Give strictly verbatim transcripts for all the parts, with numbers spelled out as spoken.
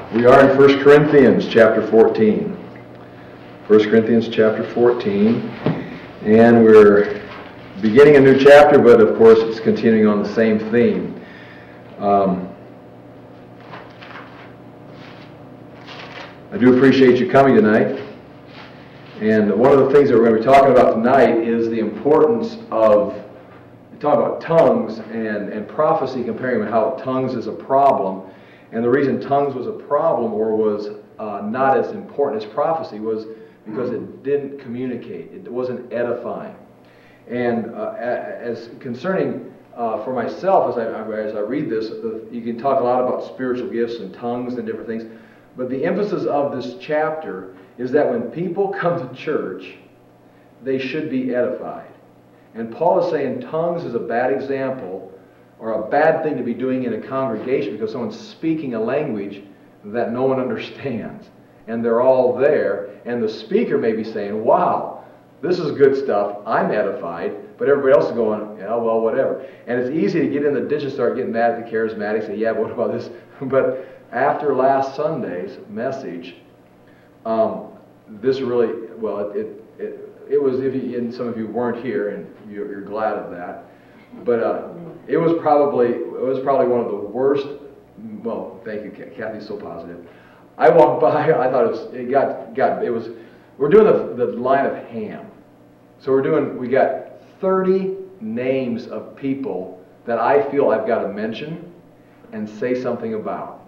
We are in First Corinthians chapter fourteen. First Corinthians chapter fourteen. And we're beginning a new chapter, but of course it's continuing on the same theme. Um, I do appreciate you coming tonight. And one of the things that we're going to be talking about tonight is the importance of, we talk about tongues and, and prophecy, comparing how tongues is a problem. And the reason tongues was a problem or was uh, not as important as prophecy was because it didn't communicate. It wasn't edifying. And uh, as concerning uh, for myself, as I, as I read this, you can talk a lot about spiritual gifts and tongues and different things. But the emphasis of this chapter is that when people come to church, they should be edified. And Paul is saying tongues is a bad example or a bad thing to be doing in a congregation because someone's speaking a language that no one understands. And they're all there, and the speaker may be saying, wow, this is good stuff, I'm edified, but everybody else is going, yeah, well, whatever. And it's easy to get in the ditch and start getting mad at the charismatics, say, yeah, but what about this? But after last Sunday's message, um, this really, well, it, it, it, it was, if you, and some of you weren't here, and you're, you're glad of that, but uh, it was probably, it was probably one of the worst, well, thank you, Kathy's so positive. I walked by, I thought it was, it got, got it was, we're doing the, the line of Ham. So we're doing, we got thirty names of people that I feel I've got to mention and say something about.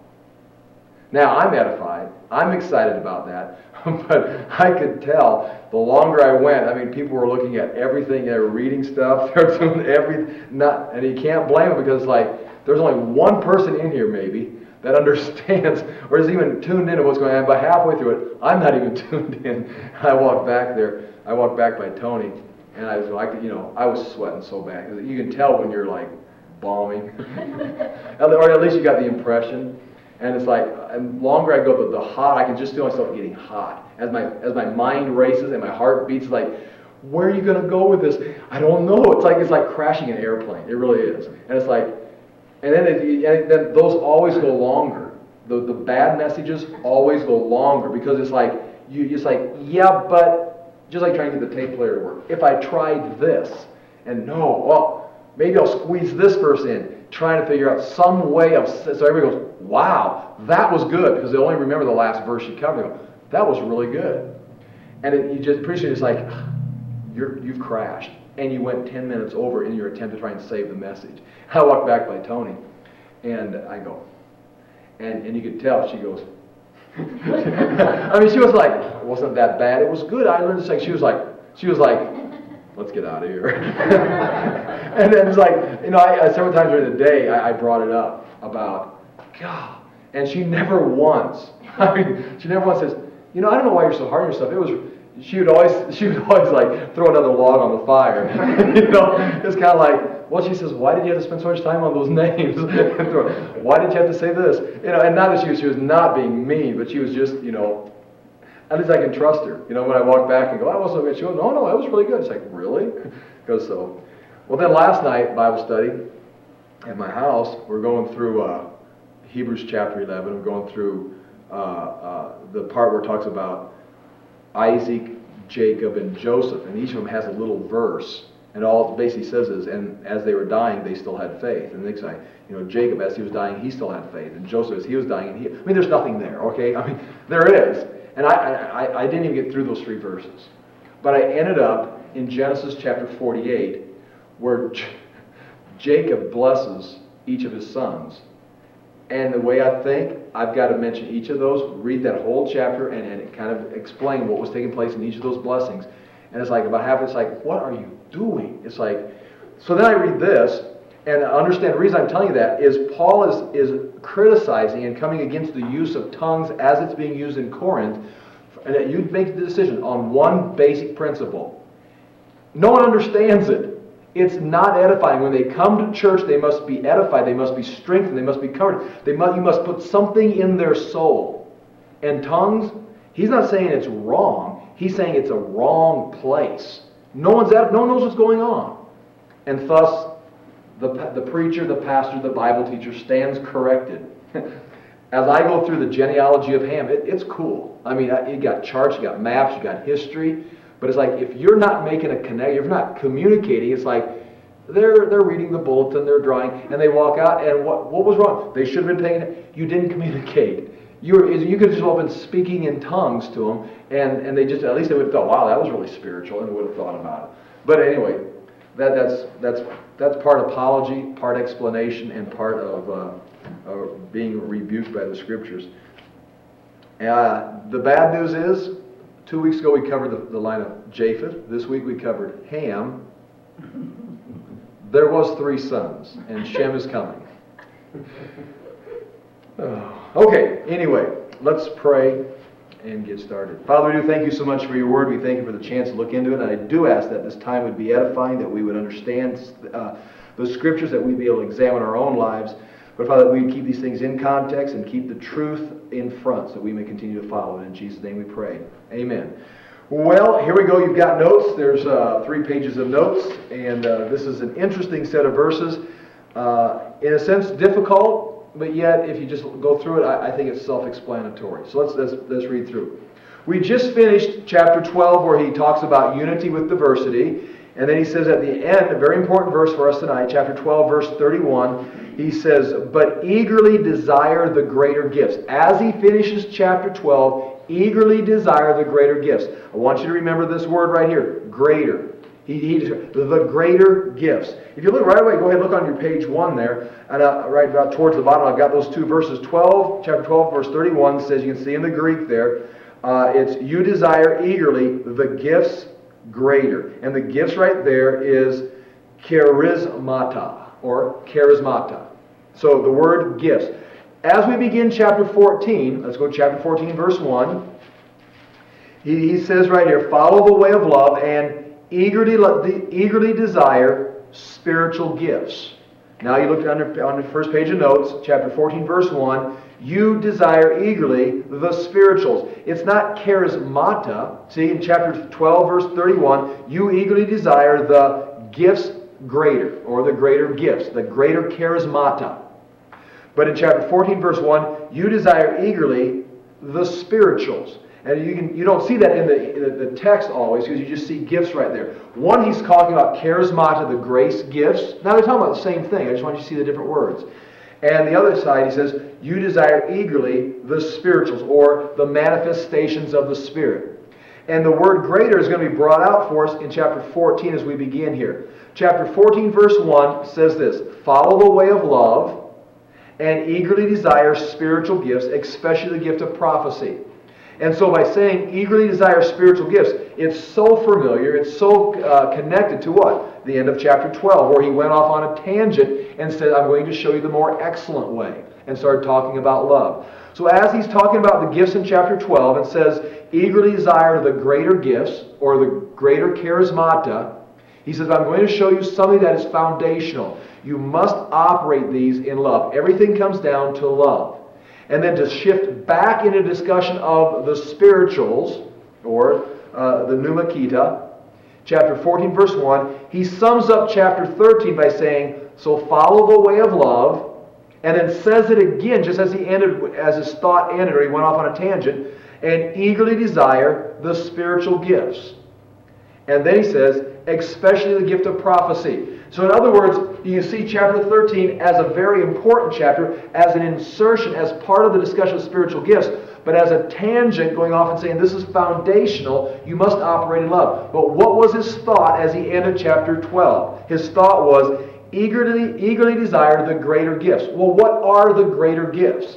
Now, I'm edified. I'm excited about that. But I could tell the longer I went, I mean, people were looking at everything. They were reading stuff. They were doing everything. Not, and you can't blame them because, like, there's only one person in here, maybe, that understands or is even tuned into what's going on. But halfway through it, I'm not even tuned in. I walked back there. I walked back by Tony, and I was like, you know, I was sweating so bad. You can tell when you're, like, bombing. Or at least you got the impression. And it's like, the longer I go, the, the hot, I can just feel myself getting hot. As my as my mind races and my heart beats, like, where are you going to go with this? I don't know. It's like it's like crashing an airplane. It really is. And it's like, and then, it, and then those always go longer. The the bad messages always go longer because it's like, you it's like, yeah, but, just like trying to get the tape player to work. If I tried this, and no, well, maybe I'll squeeze this verse in, trying to figure out some way of, so everybody goes, wow, that was good, because they only remember the last verse you covered. They go, that was really good. And it, you just pretty soon it's like, you're, you've crashed, and you went ten minutes over in your attempt to try and save the message. I walked back by Tony, and I go, and, and you could tell, she goes, I mean, she was like, it wasn't that bad, it was good, I learned to sing. She was like, she was like, let's get out of here. And then it's like, you know, I, I, several times during the day, I, I brought it up about, God, and she never once, I mean, she never once says, you know, I don't know why you're so hard on yourself. It was, she would always, she would always like throw another log on the fire. You know, it's kind of like, well, she says, why did you have to spend so much time on those names? Why did you have to say this? You know, and not that she was, she was not being mean, but she was just, you know, at least I can trust her. You know, when I walk back and go, that wasn't good. She goes, no, no, that was really good. It's like, really? Goes so. Well, then last night, Bible study at my house, we're going through uh, Hebrews chapter eleven. We're going through uh, uh, the part where it talks about Isaac, Jacob, and Joseph. And each of them has a little verse. And all it basically says is, and as they were dying, they still had faith. And next time, you know, Jacob, as he was dying, he still had faith. And Joseph, as he was dying, and he, I mean, there's nothing there, okay? I mean, there is. And I, I, I didn't even get through those three verses. But I ended up in Genesis chapter forty-eight, where J- Jacob blesses each of his sons. And the way I think, I've got to mention each of those, read that whole chapter, and, and kind of explain what was taking place in each of those blessings. And it's like, about half, it's like, what are you doing? It's like, so then I read this, and I understand the reason I'm telling you that is Paul is, is criticizing and coming against the use of tongues as it's being used in Corinth, and that you make the decision on one basic principle. No one understands it. It's not edifying. When they come to church, they must be edified. They must be strengthened. They must be covered. They must, you must put something in their soul. And tongues, he's not saying it's wrong. He's saying it's a wrong place. No one's at, no one knows what's going on. And thus, the, the preacher, the pastor, the Bible teacher stands corrected. As I go through the genealogy of Ham, it, it's cool. I mean, you got charts, you got maps, you got history, but it's like if you're not making a connection, if you're not communicating, it's like they're they're reading the bulletin, they're drawing, and they walk out, and what what was wrong? They should have been paying. You didn't communicate. You were, you could just have been speaking in tongues to them, and, and they just at least they would have thought, wow, that was really spiritual, and would have thought about it. But anyway, that that's that's that's part apology, part explanation, and part of. Uh, Uh, being rebuked by the Scriptures. Uh, the bad news is, two weeks ago we covered the, the line of Japheth. This week we covered Ham. There was three sons, and Shem is coming. Uh, okay, anyway, let's pray and get started. Father, we do thank you so much for your word. We thank you for the chance to look into it. And I do ask that this time would be edifying, that we would understand uh, the Scriptures, that we'd be able to examine our own lives. But Father, that we keep these things in context and keep the truth in front so that we may continue to follow it. In Jesus' name we pray. Amen. Well, here we go. You've got notes. There's uh, three pages of notes. And uh, this is an interesting set of verses. Uh, in a sense, difficult, but yet if you just go through it, I, I think it's self-explanatory. So let's, let's, let's read through. We just finished chapter twelve where he talks about unity with diversity. And then he says at the end, a very important verse for us tonight, chapter twelve, verse thirty-one, he says, but eagerly desire the greater gifts. As he finishes chapter twelve, eagerly desire the greater gifts. I want you to remember this word right here, greater. He, he, the greater gifts. If you look right away, go ahead and look on your page one there, and uh, right about towards the bottom, I've got those two verses. twelve, chapter twelve, verse thirty-one says, you can see in the Greek there, uh, it's you desire eagerly the gifts greater. And the gifts right there is charismata, or charismata. So the word gifts. As we begin chapter fourteen, let's go to chapter fourteen, verse one. He, he says right here, follow the way of love and eagerly, eagerly desire spiritual gifts. Now you look under, on the first page of notes, chapter fourteen, verse one. You desire eagerly the spirituals. It's not charismata. See, in chapter twelve, verse thirty-one, you eagerly desire the gifts greater, or the greater gifts, the greater charismata. But in chapter fourteen, verse one, you desire eagerly the spirituals. And you can you don't see that in the, in the, the text always, because you just see gifts right there. One, he's talking about charismata, the grace gifts. Now they're talking about the same thing. I just want you to see the different words. And the other side, he says, you desire eagerly the spirituals, or the manifestations of the Spirit. And the word greater is going to be brought out for us in chapter fourteen as we begin here. Chapter fourteen, verse one says this, follow the way of love and eagerly desire spiritual gifts, especially the gift of prophecy. And so by saying eagerly desire spiritual gifts, it's so familiar, it's so uh, connected to what? The end of chapter twelve, where he went off on a tangent and said, I'm going to show you the more excellent way, and started talking about love. So as he's talking about the gifts in chapter twelve, and says, eagerly desire the greater gifts, or the greater charismata, he says, I'm going to show you something that is foundational. You must operate these in love. Everything comes down to love. And then to shift back into discussion of the spirituals, or uh, the pneumakita, chapter fourteen, verse one, he sums up chapter thirteen by saying, so follow the way of love, and then says it again, just as he ended, as his thought ended, or he went off on a tangent, and eagerly desire the spiritual gifts. And then he says, especially the gift of prophecy. So in other words, you can see chapter thirteen as a very important chapter, as an insertion, as part of the discussion of spiritual gifts, but as a tangent going off and saying this is foundational, you must operate in love. But what was his thought as he ended chapter twelve? His thought was, eagerly, eagerly desire the greater gifts. Well, what are the greater gifts?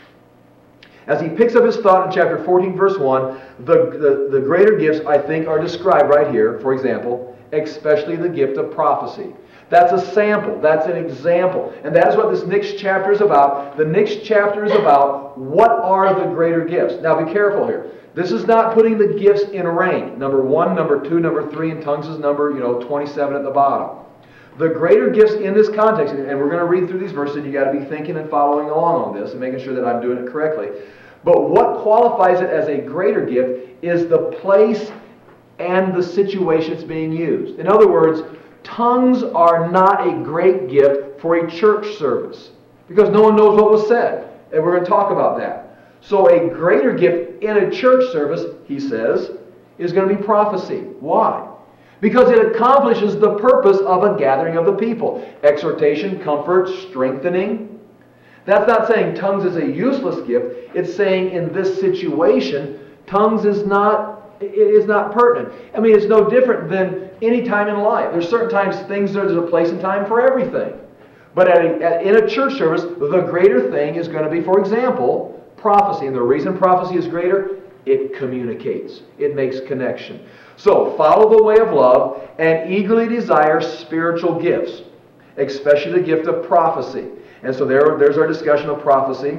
As he picks up his thought in chapter fourteen, verse one, the, the, the greater gifts, I think, are described right here. For example, especially the gift of prophecy. That's a sample. That's an example. And that is what this next chapter is about. The next chapter is about what are the greater gifts. Now be careful here. This is not putting the gifts in rank. Number one, number two, number three, and tongues is number, you know, twenty-seven at the bottom. The greater gifts in this context, and we're going to read through these verses, and you got to be thinking and following along on this and making sure that I'm doing it correctly. But what qualifies it as a greater gift is the place and the situation it's being used. In other words, tongues are not a great gift for a church service because no one knows what was said. And we're going to talk about that. So a greater gift in a church service, he says, is going to be prophecy. Why? Because it accomplishes the purpose of a gathering of the people. Exhortation, comfort, strengthening. That's not saying tongues is a useless gift. It's saying in this situation, tongues is not, it is not pertinent. I mean, it's no different than any time in life. There's certain times things, there's a place and time for everything. But at a, at, in a church service, the greater thing is going to be, for example, prophecy. And the reason prophecy is greater, it communicates. It makes connection. So, follow the way of love and eagerly desire spiritual gifts, especially the gift of prophecy. And so there, there's our discussion of prophecy.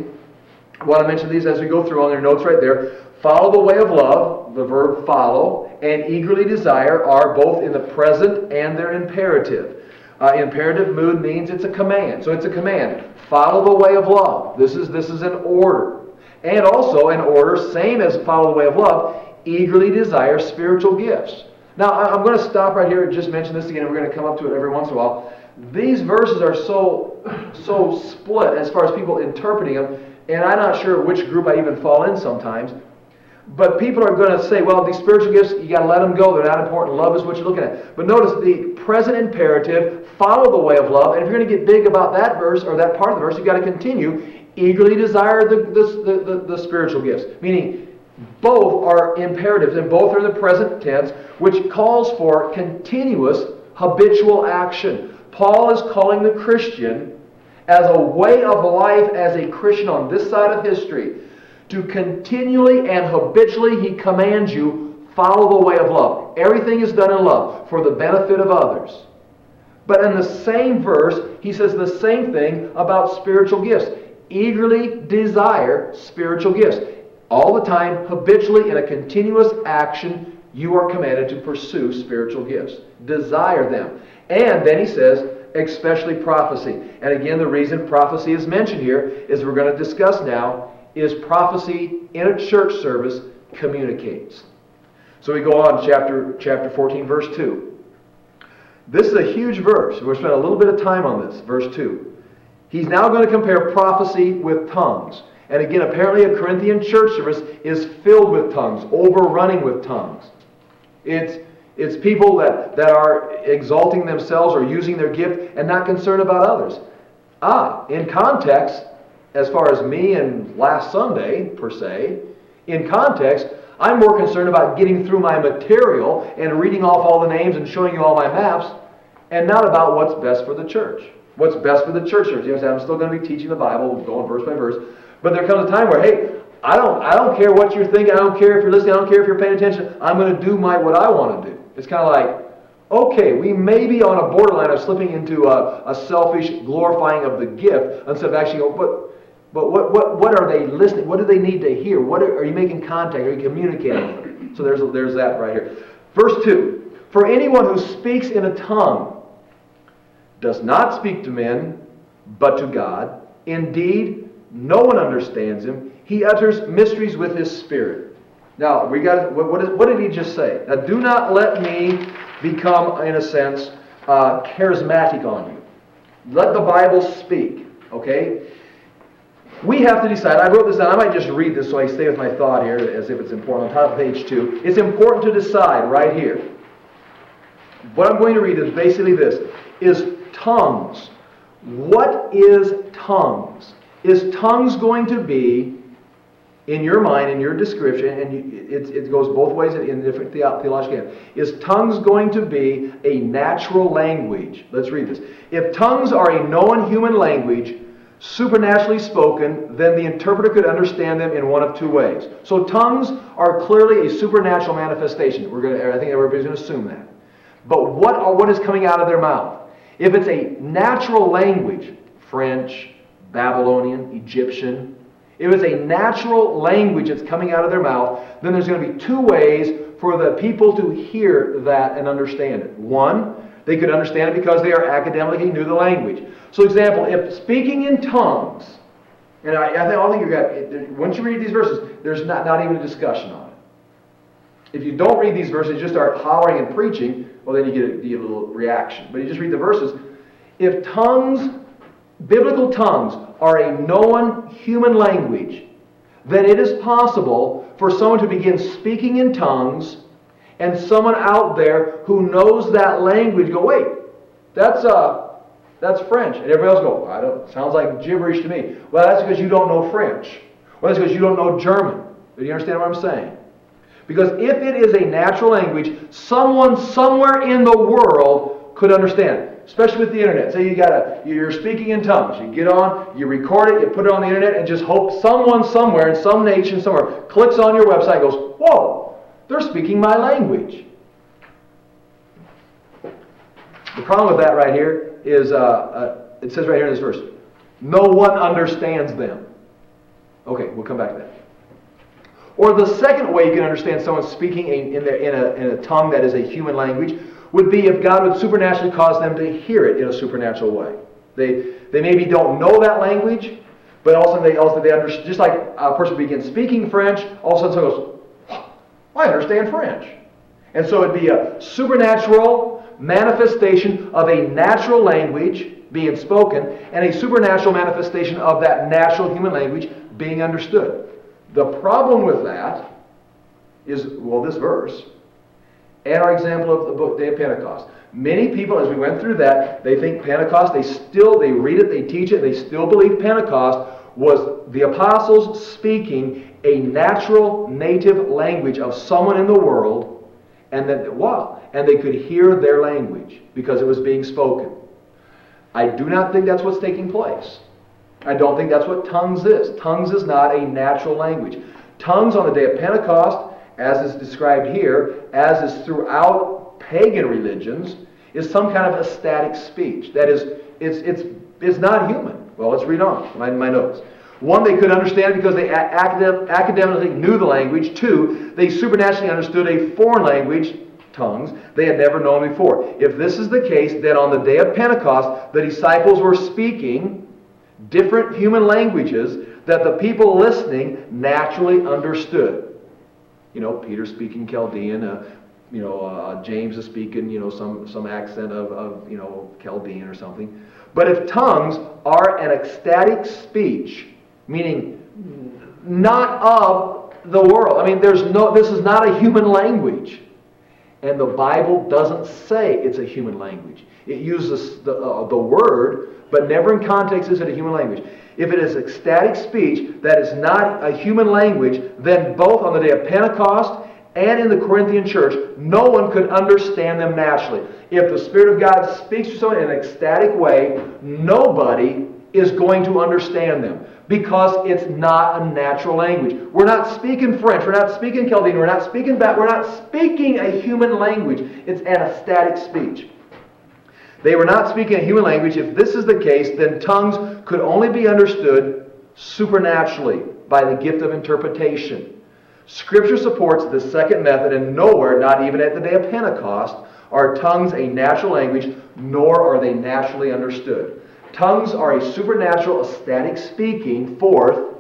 I want to mention these as we go through on your notes right there. Follow the way of love, the verb follow, and eagerly desire are both in the present and they're imperative. Uh, imperative mood means it's a command. So it's a command. Follow the way of love. This is, this is an order. And also an order, same as follow the way of love, eagerly desire spiritual gifts. Now, I'm going to stop right here and just mention this again. We're going to come up to it every once in a while. These verses are so, so split as far as people interpreting them, and I'm not sure which group I even fall in sometimes. But people are going to say, well, these spiritual gifts, you got to let them go. They're not important. Love is what you're looking at. But notice the present imperative, follow the way of love. And if you're going to get big about that verse or that part of the verse, you've got to continue. Eagerly desire the, the, the, the spiritual gifts. Meaning, both are imperatives and both are in the present tense, which calls for continuous habitual action. Paul is calling the Christian as a way of life as a Christian on this side of history. To continually and habitually, he commands you, follow the way of love. Everything is done in love for the benefit of others. But in the same verse, he says the same thing about spiritual gifts. Eagerly desire spiritual gifts. All the time, habitually, in a continuous action, you are commanded to pursue spiritual gifts. Desire them. And then he says, especially prophecy. And again, the reason prophecy is mentioned here is we're going to discuss now, is prophecy in a church service communicates. So we go on, chapter, chapter fourteen, verse two. This is a huge verse. We're going to spend a little bit of time on this, verse two. He's now going to compare prophecy with tongues. And again, apparently a Corinthian church service is filled with tongues, overrunning with tongues. It's, it's people that, that are exalting themselves or using their gift and not concerned about others. Ah, in context, as far as me and last Sunday, per se, in context, I'm more concerned about getting through my material and reading off all the names and showing you all my maps, and not about what's best for the church. What's best for the church service. You know, I'm still going to be teaching the Bible, going verse by verse. But there comes a time where, hey, I don't, I don't care what you're thinking. I don't care if you're listening. I don't care if you're paying attention. I'm going to do my what I want to do. It's kind of like, okay, we may be on a borderline of slipping into a, a selfish glorifying of the gift instead of actually going, but but what what what are they listening? What do they need to hear? What are, are you making contact? Are you communicating with them? So there's there's that right here. Verse two. For anyone who speaks in a tongue does not speak to men, but to God. Indeed, no one understands him. He utters mysteries with his spirit. Now, we got what, what, is, what did he just say? Now, do not let me become, in a sense, uh, charismatic on you. Let the Bible speak. Okay? We have to decide. I wrote this down. I might just read this so I stay with my thought here as if it's important. On top of page two. It's important to decide right here. What I'm going to read is basically this. Is tongues. What is tongues? Is tongues going to be, in your mind, in your description, and you, it, it goes both ways in different theological, is tongues going to be a natural language? Let's read this. If tongues are a known human language, supernaturally spoken, then the interpreter could understand them in one of two ways. So tongues are clearly a supernatural manifestation. We're going to, I think everybody's going to assume that. But what are, what is coming out of their mouth? If it's a natural language, French, Babylonian, Egyptian, if it's a natural language that's coming out of their mouth, then there's going to be two ways for the people to hear that and understand it. One, they could understand it because they are academically knew the language. So, example, if speaking in tongues, and I, I don't think you got, once you read these verses, there's not, not even a discussion on it. If you don't read these verses, you just start hollering and preaching, well, then you get a, you get a little reaction. But you just read the verses. If tongues biblical tongues are a known human language, then it is possible for someone to begin speaking in tongues and someone out there who knows that language go, wait, that's uh, that's French. And everybody else go, I don't, sounds like gibberish to me. Well, that's because you don't know French. Well, that's because you don't know German. Do you understand what I'm saying? Because if it is a natural language, someone somewhere in the world could understand it. Especially with the internet. Say you got a, you're speaking in tongues. You get on, you record it, you put it on the internet, and just hope someone somewhere in some nation somewhere clicks on your website and goes, whoa, they're speaking my language. The problem with that right here is, uh, uh, it says right here in this verse, no one understands them. Okay, we'll come back to that. Or the second way you can understand someone speaking in, in, the, in, a, in a tongue that is a human language would be if God would supernaturally cause them to hear it in a supernatural way. They they maybe don't know that language, but also they also they understand. Just like a person begins speaking French, all of a sudden someone goes, oh, I understand French. And so it'd be a supernatural manifestation of a natural language being spoken and a supernatural manifestation of that natural human language being understood. The problem with that is, well, this verse and our example of the book Day of Pentecost. Many people, as we went through that, they think Pentecost, they still, they read it, they teach it, they still believe Pentecost was the apostles speaking a natural native language of someone in the world, and that, wow, and they could hear their language because it was being spoken. I do not think that's what's taking place. I don't think that's what tongues is. Tongues is not a natural language. Tongues on the day of Pentecost, as is described here, as is throughout pagan religions, is some kind of ecstatic speech. That is, it's, it's, it's not human. Well, let's read on, my, my notes. One, they could understand it because they academ- academically knew the language. Two, they supernaturally understood a foreign language, tongues, they had never known before. If this is the case, then on the day of Pentecost, the disciples were speaking different human languages that the people listening naturally understood. You know, Peter speaking Chaldean, uh, you know, uh, James is speaking, you know, some, some accent of, of, you know, Chaldean or something. But if tongues are an ecstatic speech, meaning not of the world, I mean, there's no, this is not a human language. And the Bible doesn't say it's a human language. It uses the, uh, the word, but never in context is it a human language. If it is ecstatic speech that is not a human language, then both on the day of Pentecost and in the Corinthian church, no one could understand them naturally. If the Spirit of God speaks to someone in an ecstatic way, nobody is going to understand them because it's not a natural language. We're not speaking French, we're not speaking Chaldean, we're not speaking back, we're not speaking a human language. It's an ecstatic speech. They were not speaking a human language. If this is the case, then tongues could only be understood supernaturally by the gift of interpretation. Scripture supports this second method, and nowhere, not even at the day of Pentecost, are tongues a natural language, nor are they naturally understood. Tongues are a supernatural, ecstatic speaking forth,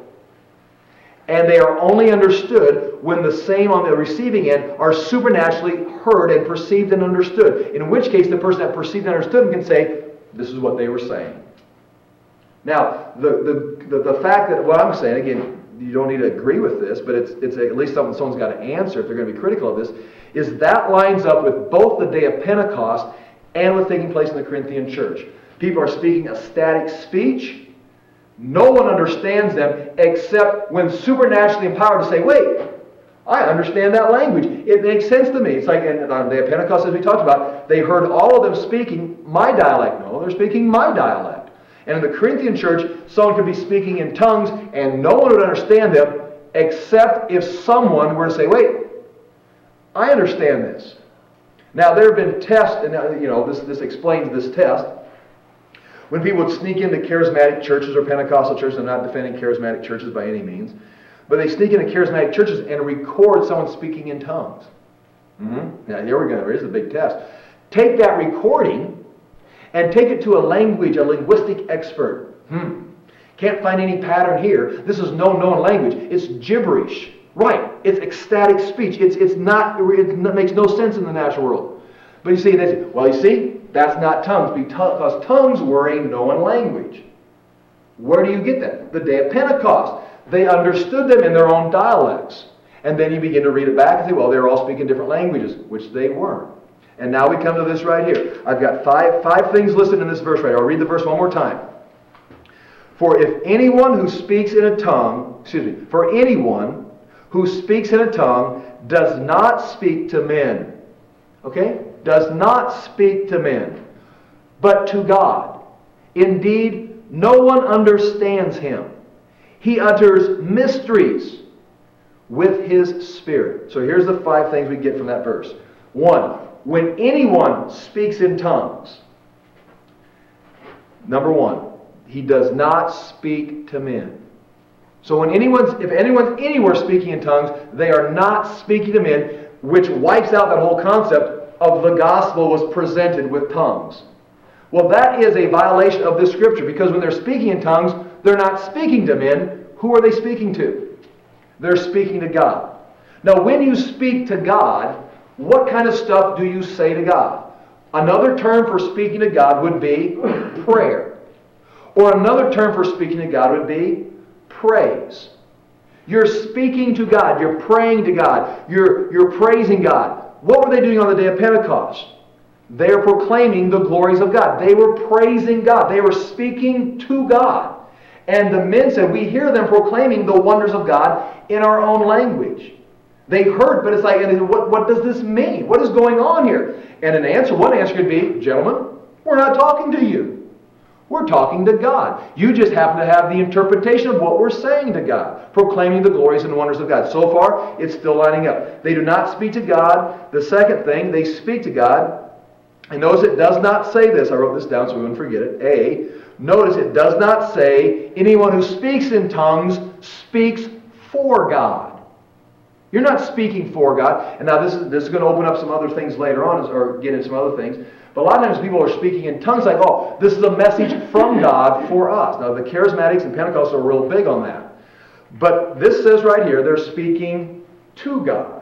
and they are only understood when the same on the receiving end are supernaturally heard and perceived and understood. In which case, the person that perceived and understood them can say, this is what they were saying. Now, the, the, the, the fact that what I'm saying, again, you don't need to agree with this, but it's, it's at least something someone's got to answer if they're going to be critical of this, is that lines up with both the day of Pentecost and what's taking place in the Corinthian church. People are speaking ecstatic speech. No one understands them except when supernaturally empowered to say, wait, I understand that language. It makes sense to me. It's like in, on the day of Pentecost, as we talked about, they heard all of them speaking my dialect. No, they're speaking my dialect. And in the Corinthian church, someone could be speaking in tongues and no one would understand them except if someone were to say, wait, I understand this. Now, there have been tests, and you know, this, this explains this test. When people would sneak into charismatic churches or Pentecostal churches, I'm not defending charismatic churches by any means, but they sneak into charismatic churches and record someone speaking in tongues. Mm-hmm. Now, here we go. Here's the big test. Take that recording and take it to a language, a linguistic expert. Hmm. Can't find any pattern here. This is no known language. It's gibberish. Right. It's ecstatic speech. It's, it's not, it makes no sense in the natural world. But you see, they say, well, you see, that's not tongues, because tongues were a known language. Where do you get that? The day of Pentecost. They understood them in their own dialects. And then you begin to read it back and say, well, they're all speaking different languages, which they weren't. And now we come to this right here. I've got five, five things listed in this verse right here. I'll read the verse one more time. For if anyone who speaks in a tongue, excuse me, for anyone who speaks in a tongue does not speak to men, okay? Does not speak to men, but to God. Indeed, no one understands him. He utters mysteries with his spirit. So here's the five things we get from that verse. One, when anyone speaks in tongues, number one, he does not speak to men. So when anyone's, if anyone's anywhere speaking in tongues, they are not speaking to men, which wipes out that whole concept of the gospel was presented with tongues. Well, that is a violation of this scripture, because when they're speaking in tongues, they're not speaking to men. Who are they speaking to? They're speaking to God. Now, when you speak to God, what kind of stuff do you say to God? Another term for speaking to God would be prayer. Or another term for speaking to God would be praise. You're speaking to God. You're praying to God. You're, you're praising God. What were they doing on the day of Pentecost? They are proclaiming the glories of God. They were praising God. They were speaking to God. And the men said, we hear them proclaiming the wonders of God in our own language. They heard, but it's like, what, what does this mean? What is going on here? And an answer, one answer could be, gentlemen, we're not talking to you. We're talking to God. You just happen to have the interpretation of what we're saying to God, proclaiming the glories and wonders of God. So far, it's still lining up. They do not speak to God. The second thing, they speak to God. And notice it does not say this. I wrote this down so we wouldn't forget it. A, notice it does not say anyone who speaks in tongues speaks for God. You're not speaking for God. And now this is, this is going to open up some other things later on, or get into some other things. But a lot of times people are speaking in tongues like, oh, this is a message from God for us. Now the Charismatics and Pentecostals are real big on that. But this says right here, they're speaking to God.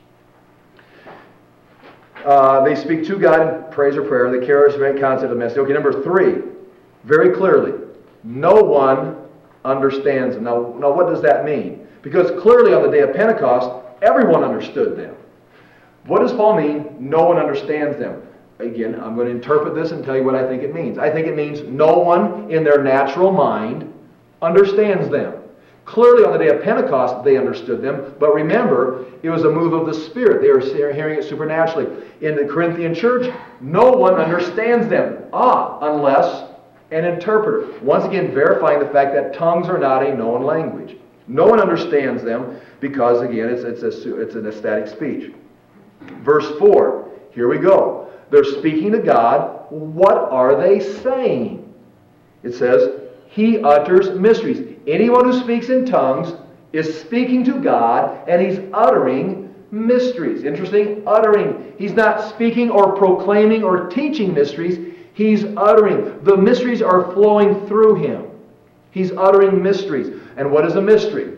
Uh, they speak to God in praise or prayer. The charismatic concept of message. Okay, number three, very clearly, no one understands them. Now, now what does that mean? Because clearly on the day of Pentecost, everyone understood them. What does Paul mean, no one understands them? Again, I'm going to interpret this and tell you what I think it means. I think it means no one in their natural mind understands them. Clearly on the day of Pentecost, they understood them. But remember, it was a move of the Spirit. They were hearing it supernaturally. In the Corinthian church, no one understands them. Ah, unless an interpreter. Once again, verifying the fact that tongues are not a known language. No one understands them because, again, it's, it's, a, it's an ecstatic speech. Verse four, here we go. They're speaking to God. What are they saying? It says, He utters mysteries. Anyone who speaks in tongues is speaking to God, and he's uttering mysteries. Interesting, uttering. He's not speaking or proclaiming or teaching mysteries. He's uttering. The mysteries are flowing through him. He's uttering mysteries. And what is a mystery?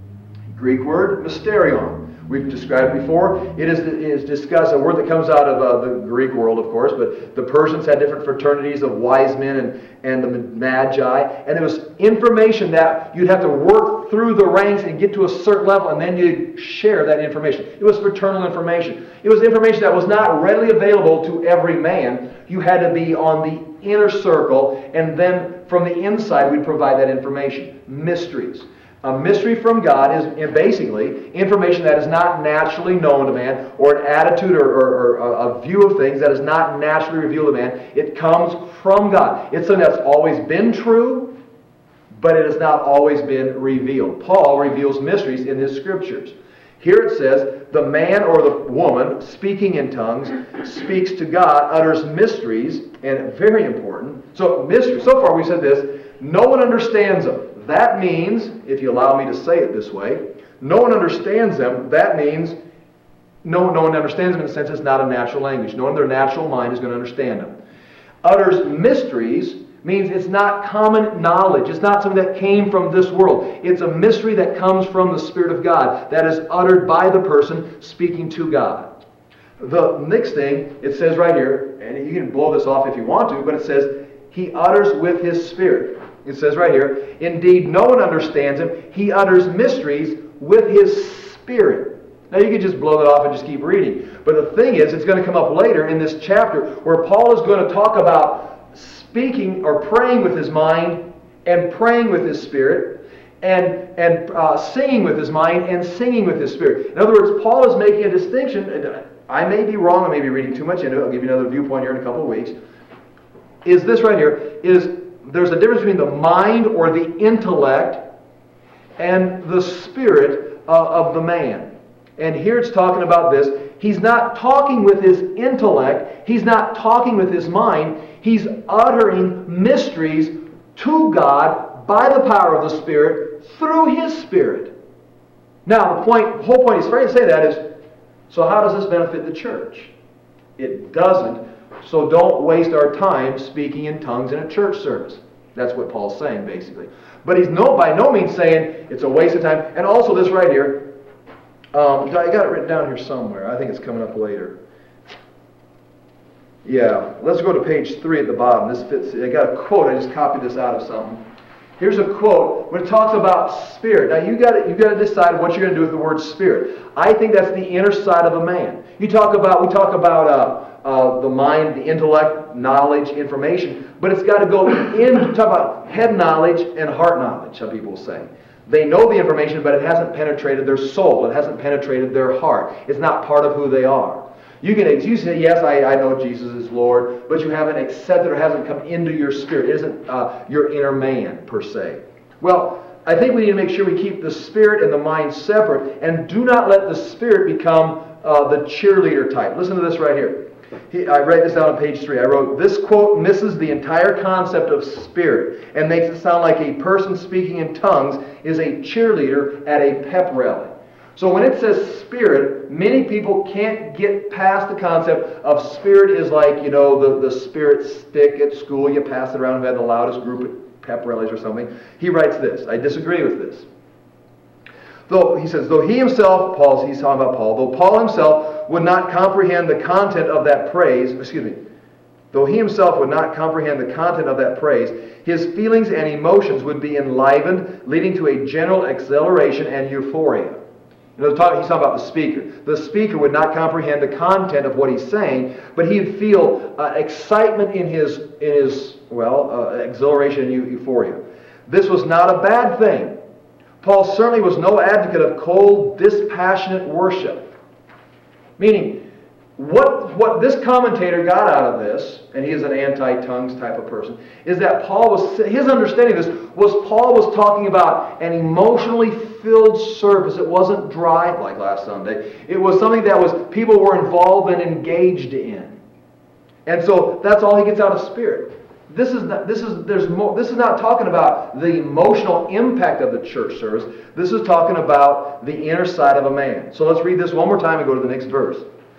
Greek word, mysterion. We've described it before. It is, it is discussed, a word that comes out of uh, the Greek world, of course, but the Persians had different fraternities of wise men and, and the magi. And it was information that you'd have to work through the ranks and get to a certain level, and then you'd share that information. It was fraternal information. It was information that was not readily available to every man. You had to be on the inner circle, and then from the inside we'd provide that information. Mysteries. A mystery from God is basically information that is not naturally known to man, or an attitude or, or, or a view of things that is not naturally revealed to man. It comes from God. It's something that's always been true, but it has not always been revealed. Paul reveals mysteries in his scriptures. Here it says, the man or the woman speaking in tongues speaks to God, utters mysteries, and very important. So, mystery, so far we said this, no one understands them. That means, if you allow me to say it this way, no one understands them. That means no, no one understands them in the sense it's not a natural language. No one in their natural mind is going to understand them. Utters mysteries means it's not common knowledge. It's not something that came from this world. It's a mystery that comes from the Spirit of God that is uttered by the person speaking to God. The next thing, it says right here, and you can blow this off if you want to, but it says, He utters with His Spirit. It says right here, indeed, no one understands him. He utters mysteries with his spirit. Now, you could just blow that off and just keep reading. But the thing is, it's going to come up later in this chapter where Paul is going to talk about speaking or praying with his mind and praying with his spirit, and, and uh, singing with his mind and singing with his spirit. In other words, Paul is making a distinction. I may be wrong, I may be reading too much into it. I'll give you another viewpoint here in a couple of weeks. Is this right here, is there's a difference between the mind or the intellect and the spirit uh, of the man. And here it's talking about this. He's not talking with his intellect. He's not talking with his mind. He's uttering mysteries to God by the power of the Spirit through His Spirit. Now, the point, the whole point he's trying to say that is, so how does this benefit the church? It doesn't. So don't waste our time speaking in tongues in a church service. That's what Paul's saying, basically. But he's no, by no means saying it's a waste of time. And also this right here, um, I got it written down here somewhere. I think it's coming up later. Yeah, let's go to page three at the bottom. This fits. I got a quote. I just copied this out of something. Here's a quote when it talks about spirit. Now you got to you got to decide what you're going to do with the word spirit. I think that's the inner side of a man. You talk about we talk about uh, uh, the mind, the intellect, knowledge, information, but it's got to go in. Talk about head knowledge and heart knowledge. Some people say they know the information, but it hasn't penetrated their soul. It hasn't penetrated their heart. It's not part of who they are. You can you say, yes, I, I know Jesus is Lord, but you haven't accepted or hasn't come into your spirit. It isn't uh, your inner man, per se. Well, I think we need to make sure we keep the spirit and the mind separate, and do not let the spirit become uh, the cheerleader type. Listen to this right here. He, I read this down on page three. I wrote, this quote misses the entire concept of spirit and makes it sound like a person speaking in tongues is a cheerleader at a pep rally. So when it says spirit, many people can't get past the concept of spirit is like, you know, the, the spirit stick at school. You pass it around and have the loudest group at pep rallies or something. He writes this. I disagree with this. Though he says, though he himself, Paul, he's talking about Paul, though Paul himself would not comprehend the content of that praise, excuse me, though he himself would not comprehend the content of that praise, his feelings and emotions would be enlivened, leading to a general exhilaration and euphoria. You know, he's talking about the speaker. The speaker would not comprehend the content of what he's saying, but he'd feel uh, excitement in his, in his well, uh, exhilaration and euphoria. This was not a bad thing. Paul certainly was no advocate of cold, dispassionate worship. Meaning, what, what this commentator got out of this, and he is an anti-tongues type of person, is that Paul was, his understanding of this was Paul was talking about an emotionally filled service. It wasn't dry like last Sunday. It was something that was people were involved and engaged in. And so that's all he gets out of spirit. This is not, this is there's more this is not talking about the emotional impact of the church service. This is talking about the inner side of a man. So let's read this one more time and go to the next verse.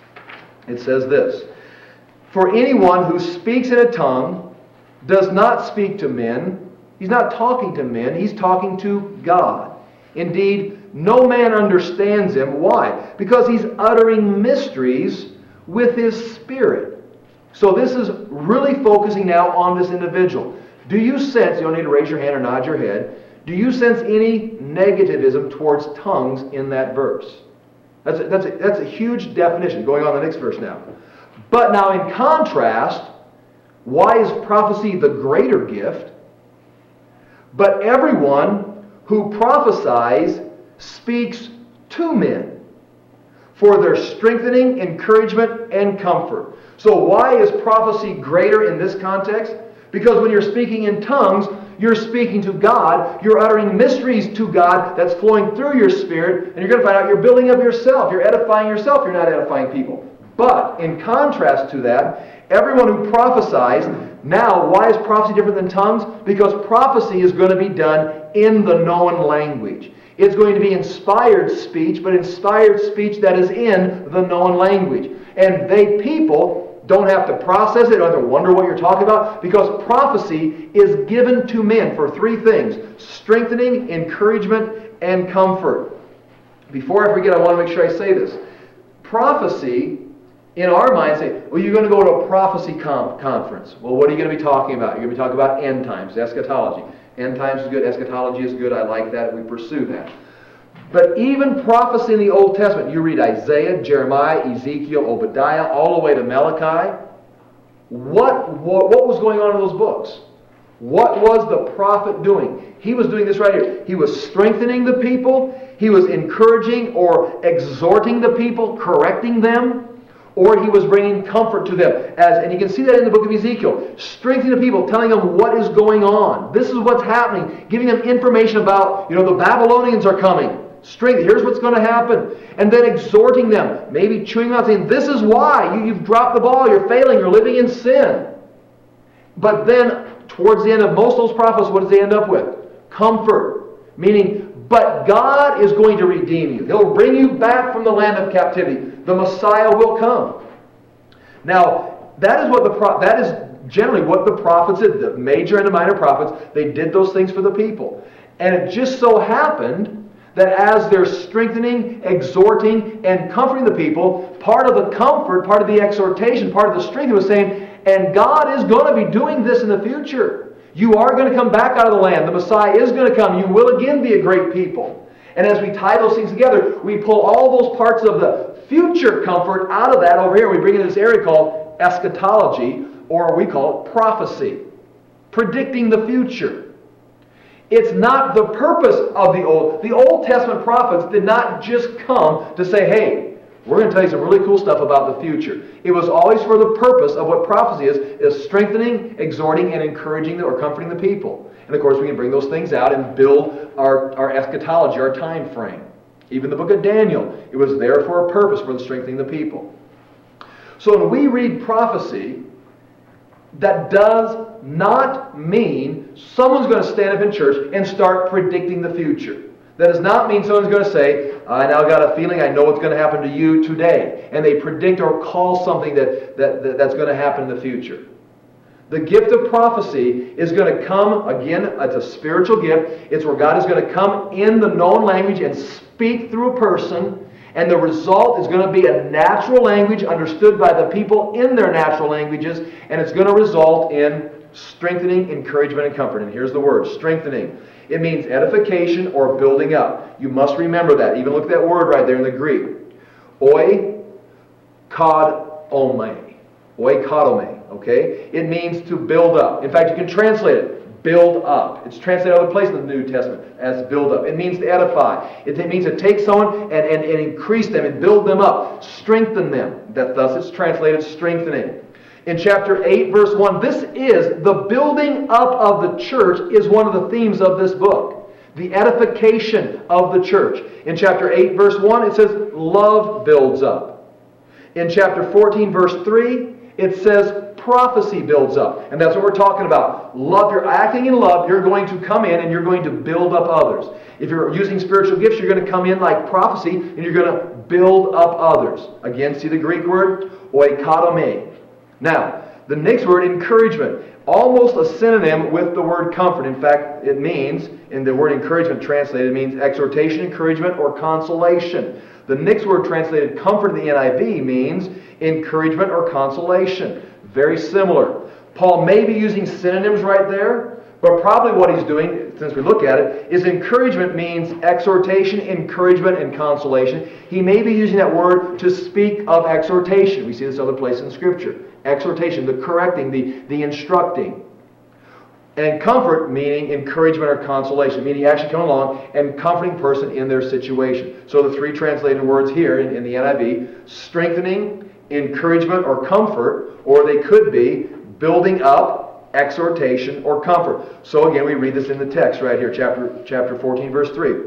It says this, for anyone who speaks in a tongue does not speak to men. He's not talking to men. He's talking to God. Indeed, no man understands him. Why? Because he's uttering mysteries with his spirit. So this is really focusing now on this individual. Do you sense, you don't need to raise your hand or nod your head, do you sense any negativism towards tongues in that verse? That's a, that's, a, that's a huge definition. Going on the next verse now. But now in contrast, why is prophecy the greater gift? But everyone who prophesies speaks to men for their strengthening, encouragement, and comfort. So why is prophecy greater in this context? Because when you're speaking in tongues, you're speaking to God. You're uttering mysteries to God that's flowing through your spirit. And you're going to find out you're building up yourself. You're edifying yourself. You're not edifying people. But in contrast to that, everyone who prophesies, now why is prophecy different than tongues? Because prophecy is going to be done in the known language. It's going to be inspired speech, but inspired speech that is in the known language. And they, people, don't have to process it, don't have to wonder what you're talking about, because prophecy is given to men for three things: strengthening, encouragement, and comfort. Before I forget, I want to make sure I say this. Prophecy, in our mind, say, well, you're going to go to a prophecy com- conference. Well, what are you going to be talking about? You're going to be talking about end times, eschatology. End times is good, eschatology is good, I like that, we pursue that. But even prophecy in the Old Testament, you read Isaiah, Jeremiah, Ezekiel, Obadiah, all the way to Malachi. What, what, what was going on in those books? What was the prophet doing? He was doing this right here. He was strengthening the people. He was encouraging or exhorting the people, correcting them. Or he was bringing comfort to them. As, and you can see that in the book of Ezekiel. Strengthening the people, telling them what is going on. This is what's happening. Giving them information about, you know, the Babylonians are coming. Strength, here's what's going to happen. And then exhorting them. Maybe chewing them out, saying, this is why. You, you've dropped the ball. You're failing. You're living in sin. But then, towards the end of most of those prophets, what does they end up with? Comfort. Meaning, but God is going to redeem you. He'll bring you back from the land of captivity. The Messiah will come. Now, that is what the pro- that is generally what the prophets did. The major and the minor prophets, they did those things for the people. And it just so happened that as they're strengthening, exhorting, and comforting the people, part of the comfort, part of the exhortation, part of the strength was saying, and God is going to be doing this in the future. You are going to come back out of the land. The Messiah is going to come. You will again be a great people. And as we tie those things together, we pull all those parts of the future comfort out of that over here. We bring in this area called eschatology, or we call it prophecy. Predicting the future. It's not the purpose of the Old. The Old Testament prophets did not just come to say, hey, we're going to tell you some really cool stuff about the future. It was always for the purpose of what prophecy is, is strengthening, exhorting, and encouraging or comforting the people. And of course, we can bring those things out and build our, our eschatology, our time frame. Even the book of Daniel, it was there for a purpose, for the strengthening the people. So when we read prophecy, that does not mean someone's going to stand up in church and start predicting the future. That does not mean someone's going to say, I now got a feeling I know what's going to happen to you today. And they predict or call something that, that, that that's going to happen in the future. The gift of prophecy is going to come, again, it's a spiritual gift. It's where God is going to come in the known language and speak through a person. And the result is going to be a natural language understood by the people in their natural languages. And it's going to result in strengthening, encouragement, and comfort. And here's the word, strengthening. It means edification or building up. You must remember that. Even look at that word right there in the Greek. Oi kodome. Oi kodome. Okay? It means to build up. In fact, you can translate it, build up. It's translated other places in the New Testament as build up. It means to edify. It, it means to take someone and, and, and increase them and build them up. Strengthen them. That, thus it's translated strengthening. In chapter eight, verse one, this is the building up of the church is one of the themes of this book. The edification of the church. In chapter eight, verse one, it says, love builds up. In chapter fourteen, verse three, it says, prophecy builds up. And that's what we're talking about. Love, you're acting in love, you're going to come in and you're going to build up others. If you're using spiritual gifts, you're going to come in like prophecy and you're going to build up others. Again, see the Greek word? Oikotome. Now, the next word, encouragement. Almost a synonym with the word comfort. In fact, it means, in the word encouragement translated, it means exhortation, encouragement, or consolation. The next word translated comfort in the N I V means encouragement or consolation. Very similar. Paul may be using synonyms right there, but probably what he's doing, since we look at it, is encouragement means exhortation, encouragement, and consolation. He may be using that word to speak of exhortation. We see this other place in Scripture. Exhortation, the correcting, the, the instructing. And comfort meaning encouragement or consolation, meaning actually come along and comforting person in their situation. So the three translated words here in, in the N I V, strengthening, encouragement, or comfort, or they could be building up, exhortation, or comfort. So again, we read this in the text right here, chapter, chapter fourteen, verse three.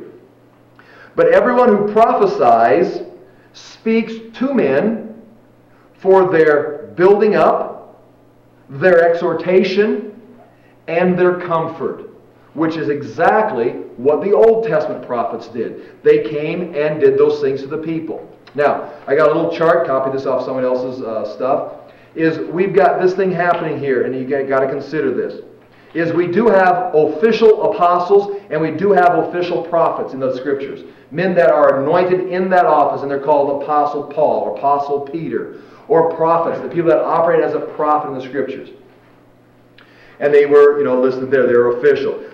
But everyone who prophesies speaks to men for their building up, their exhortation, and their comfort, which is exactly what the Old Testament prophets did. They came and did those things to the people. Now, I got a little chart, copy this off someone else's uh, stuff, is we've got this thing happening here, and you got to consider this, is we do have official apostles and we do have official prophets in the Scriptures. Men that are anointed in that office, and they're called Apostle Paul or Apostle Peter, or prophets, the people that operate as a prophet in the Scriptures. And they were, you know, listed there. They were official.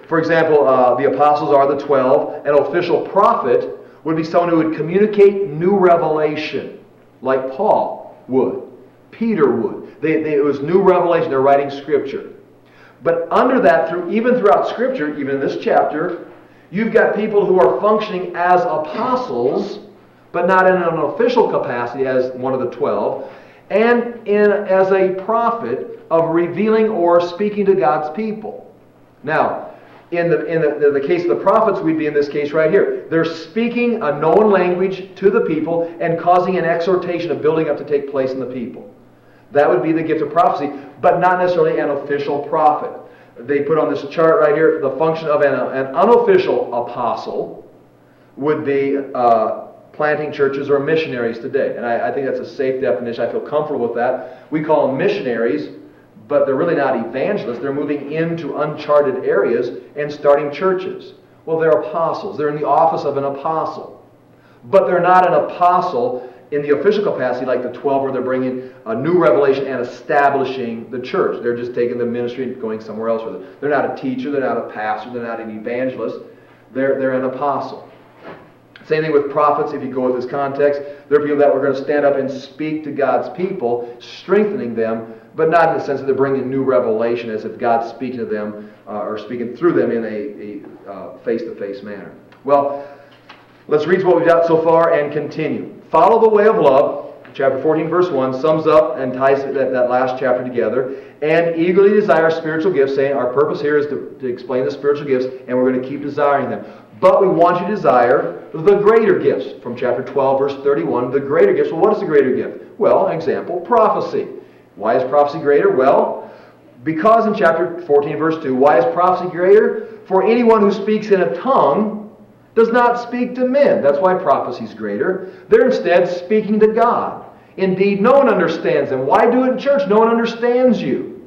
For example, uh, the apostles are the twelve. An official prophet would be someone who would communicate new revelation, like Paul would, Peter would. They, they, it was new revelation. They're writing Scripture. But under that, through even throughout Scripture, even in this chapter, you've got people who are functioning as apostles, but not in an official capacity as one of the twelve, and in as a prophet of revealing or speaking to God's people. Now, in the in the, the, the case of the prophets, we'd be in this case right here. They're speaking a known language to the people and causing an exhortation of building up to take place in the people. That would be the gift of prophecy, but not necessarily an official prophet. They put on this chart right here, the function of an, an unofficial apostle would be uh, planting churches or missionaries today. And I, I think that's a safe definition. I feel comfortable with that. We call them missionaries, but they're really not evangelists. They're moving into uncharted areas and starting churches. Well, they're apostles. They're in the office of an apostle. But they're not an apostle in the official capacity like the twelve, where they're bringing a new revelation and establishing the church. They're just taking the ministry and going somewhere else with it. They're not a teacher. They're not a pastor. They're not an evangelist. They're, they're an apostle. Same thing with prophets, if you go with this context. They're people that were going to stand up and speak to God's people, strengthening them, but not in the sense that they're bringing new revelation as if God's speaking to them uh, or speaking through them in a, a uh, face-to-face manner. Well, let's read what we've got so far and continue. Follow the way of love, chapter fourteen, verse one, sums up and ties that, that last chapter together. And eagerly desire spiritual gifts, saying our purpose here is to, to explain the spiritual gifts, and we're going to keep desiring them. But we want you to desire the greater gifts. From chapter twelve, verse thirty-one, the greater gifts. Well, what is the greater gift? Well, example, prophecy. Why is prophecy greater? Well, because in chapter fourteen, verse two, why is prophecy greater? For anyone who speaks in a tongue does not speak to men. That's why prophecy is greater. They're instead speaking to God. Indeed, no one understands them. Why do it in church? No one understands you.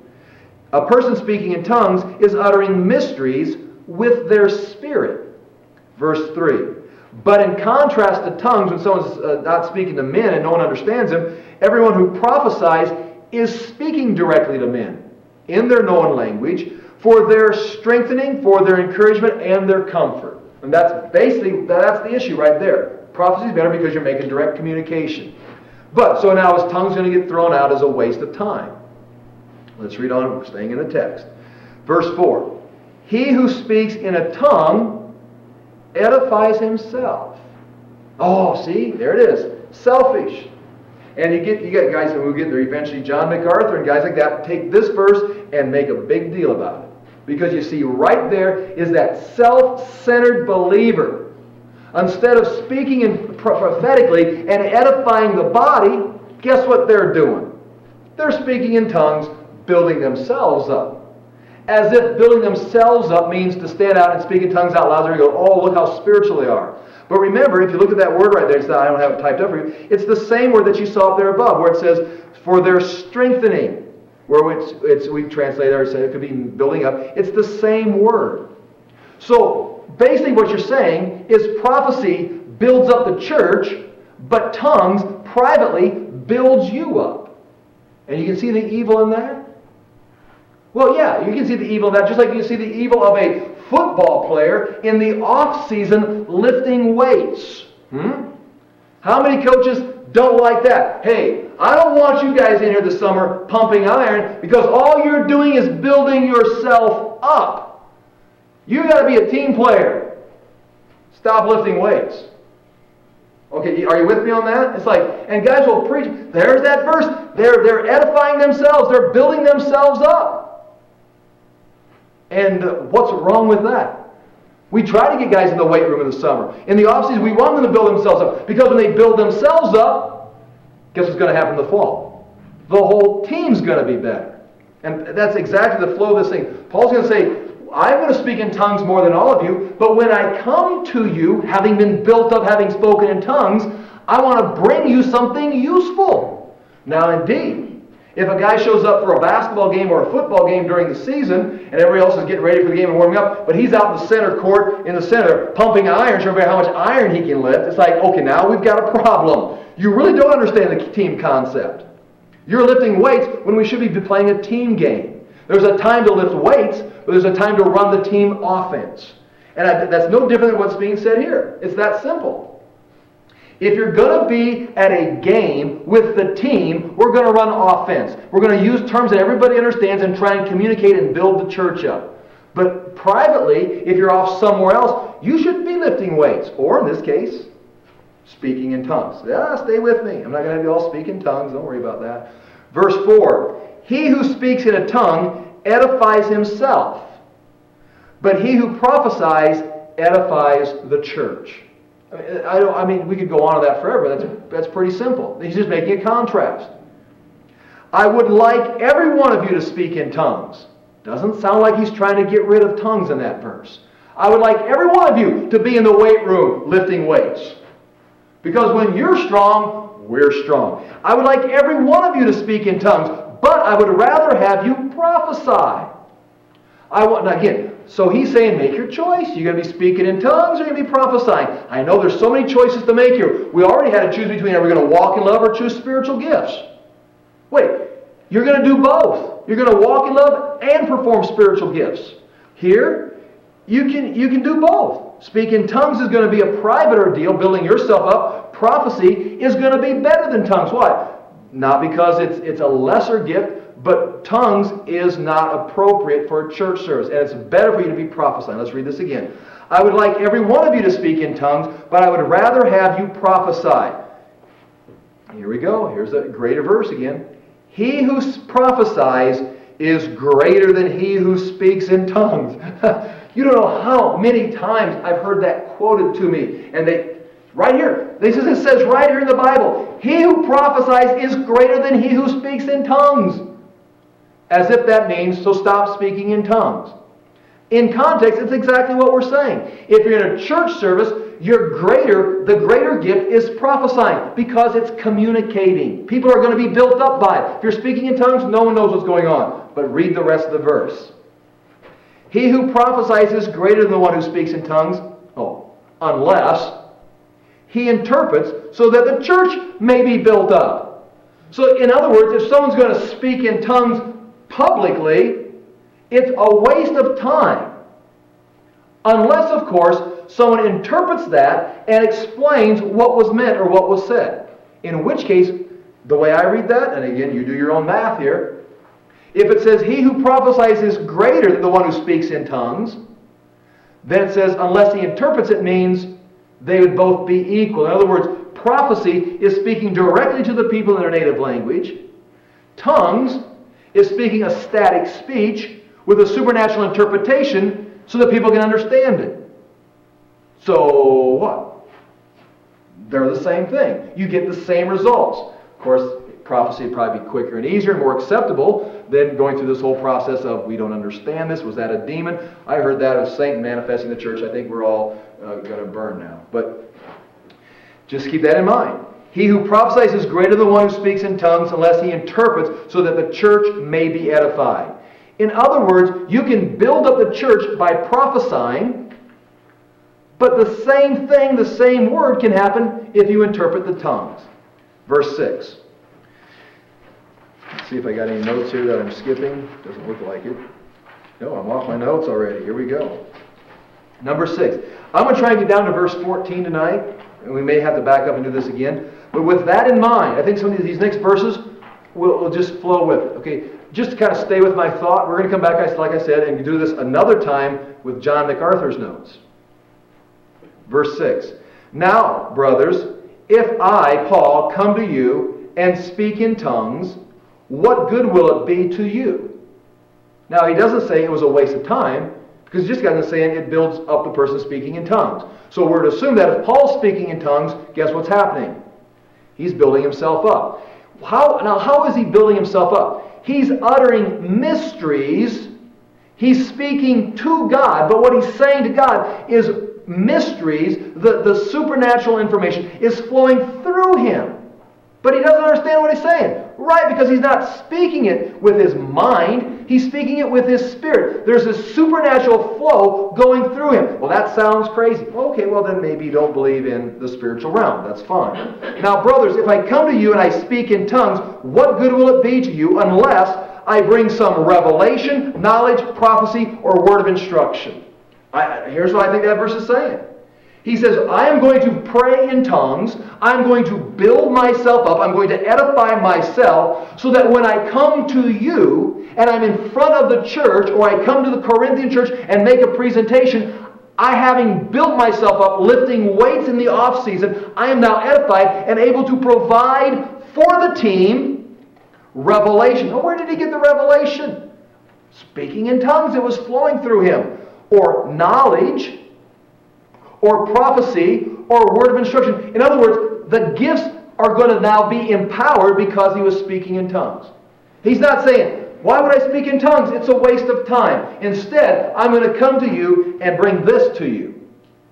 A person speaking in tongues is uttering mysteries with their spirit. Verse three. But in contrast to tongues, when someone's uh, not speaking to men and no one understands them, everyone who prophesies is speaking directly to men in their known language for their strengthening, for their encouragement, and their comfort. And that's basically, that's the issue right there. Prophecy is better because you're making direct communication. But, so now is tongues going to get thrown out as a waste of time? Let's read on, we're staying in the text. Verse four. He who speaks in a tongue edifies himself. Oh, see, there it is. Selfish. And you get you get guys who will get there eventually, John MacArthur and guys like that, take this verse and make a big deal about it. Because you see, right there is that self-centered believer. Instead of speaking in prophetically and edifying the body, guess what they're doing? They're speaking in tongues, building themselves up. As if building themselves up means to stand out and speak in tongues out loud and go, oh, look how spiritual they are. But remember, if you look at that word right there, it's not, I don't have it typed up for you, it's the same word that you saw up there above, where it says, for their strengthening. Where it's, it's we translate there, it could be building up. It's the same word. So, basically what you're saying is prophecy builds up the church, but tongues privately builds you up. And you can see the evil in that? Well, yeah, you can see the evil in that, just like you see the evil of a football player in the off-season lifting weights. Hmm? How many coaches don't like that? Hey, I don't want you guys in here this summer pumping iron because all you're doing is building yourself up. You got to be a team player. Stop lifting weights. Okay, are you with me on that? It's like, and guys will preach. There's that verse. They're, they're edifying themselves. They're building themselves up. And what's wrong with that? We try to get guys in the weight room in the summer. In the off season, we want them to build themselves up. Because when they build themselves up, guess what's going to happen in the fall? The whole team's going to be better. And that's exactly the flow of this thing. Paul's going to say, I'm going to speak in tongues more than all of you, but when I come to you, having been built up, having spoken in tongues, I want to bring you something useful. Now, indeed, if a guy shows up for a basketball game or a football game during the season, and everybody else is getting ready for the game and warming up, but he's out in the center court, in the center, pumping iron, showing everybody how much iron he can lift, it's like, okay, now we've got a problem. You really don't understand the team concept. You're lifting weights when we should be playing a team game. There's a time to lift weights, but there's a time to run the team offense. And I, that's no different than what's being said here. It's that simple. If you're going to be at a game with the team, we're going to run offense. We're going to use terms that everybody understands and try and communicate and build the church up. But privately, if you're off somewhere else, you should be lifting weights. Or in this case, speaking in tongues. Yeah, stay with me. I'm not going to have you all speak in tongues. Don't worry about that. Verse four. He who speaks in a tongue edifies himself, but he who prophesies edifies the church. I mean, I, don't, I mean, we could go on to that forever. That's, that's pretty simple. He's just making a contrast. I would like every one of you to speak in tongues. Doesn't sound like he's trying to get rid of tongues in that verse. I would like every one of you to be in the weight room lifting weights. Because when you're strong, we're strong. I would like every one of you to speak in tongues, but I would rather have you prophesy. I want, again, so he's saying, make your choice. You're going to be speaking in tongues or you're going to be prophesying. I know there's so many choices to make here. We already had to choose between are we going to walk in love or choose spiritual gifts. Wait, you're going to do both. You're going to walk in love and perform spiritual gifts. Here, you can, you can do both. Speak in tongues is going to be a private ordeal, building yourself up. Prophecy is going to be better than tongues. Why? Not because it's, it's a lesser gift, but tongues is not appropriate for a church service. And it's better for you to be prophesying. Let's read this again. I would like every one of you to speak in tongues, but I would rather have you prophesy. Here we go. Here's a greater verse again. He who prophesies is greater than he who speaks in tongues. You don't know how many times I've heard that quoted to me. And they, right here, this is, it says right here in the Bible, he who prophesies is greater than he who speaks in tongues. As if that means, so stop speaking in tongues. In context, it's exactly what we're saying. If you're in a church service, your greater, the greater gift is prophesying because it's communicating. People are going to be built up by it. If you're speaking in tongues, no one knows what's going on. But read the rest of the verse. He who prophesies is greater than the one who speaks in tongues. Oh, unless he interprets so that the church may be built up. So in other words, if someone's going to speak in tongues publicly, it's a waste of time. Unless, of course, someone interprets that and explains what was meant or what was said. In which case, the way I read that, and again, you do your own math here, if it says, he who prophesies is greater than the one who speaks in tongues, then it says, unless he interprets it, means they would both be equal. In other words, prophecy is speaking directly to the people in their native language. Tongues is speaking a static speech with a supernatural interpretation so that people can understand it. So what? They're the same thing. You get the same results. Of course, prophecy would probably be quicker and easier and more acceptable than going through this whole process of, we don't understand this. Was that a demon? I heard that of Satan manifesting the church. I think we're all uh, going to burn now. But just keep that in mind. He who prophesies is greater than the one who speaks in tongues unless he interprets so that the church may be edified. In other words, you can build up the church by prophesying, but the same thing, the same word can happen if you interpret the tongues. Verse six. Let's see if I got any notes here that I'm skipping. Doesn't look like it. No, I'm off my notes already. Here we go. Number six. I'm going to try and get down to verse fourteen tonight, and we may have to back up and do this again. But with that in mind, I think some of these next verses will, will just flow with it. Okay, just to kind of stay with my thought, we're going to come back, like I said, and do this another time with John MacArthur's notes. Verse six. Now, brothers, if I, Paul, come to you and speak in tongues, what good will it be to you? Now, he doesn't say it was a waste of time, because he just got into saying it builds up the person speaking in tongues. So we're to assume that if Paul's speaking in tongues, guess what's happening? He's building himself up. How, now, how is he building himself up? He's uttering mysteries. He's speaking to God, but what he's saying to God is mysteries. The, the supernatural information is flowing through him. But he doesn't understand what he's saying. Right, because he's not speaking it with his mind. He's speaking it with his spirit. There's this supernatural flow going through him. Well, that sounds crazy. Okay, well then maybe you don't believe in the spiritual realm. That's fine. Now, brothers, if I come to you and I speak in tongues, what good will it be to you unless I bring some revelation, knowledge, prophecy, or word of instruction. I, here's what I think that verse is saying. He says, I am going to pray in tongues. I'm going to build myself up. I'm going to edify myself so that when I come to you and I'm in front of the church, or I come to the Corinthian church and make a presentation, I, having built myself up, lifting weights in the off season, I am now edified and able to provide for the team revelation. Now, where did he get the revelation? Speaking in tongues. It was flowing through him. Or knowledge, or prophecy, or word of instruction. In other words, the gifts are going to now be empowered because he was speaking in tongues. He's not saying, why would I speak in tongues? It's a waste of time. Instead, I'm going to come to you and bring this to you.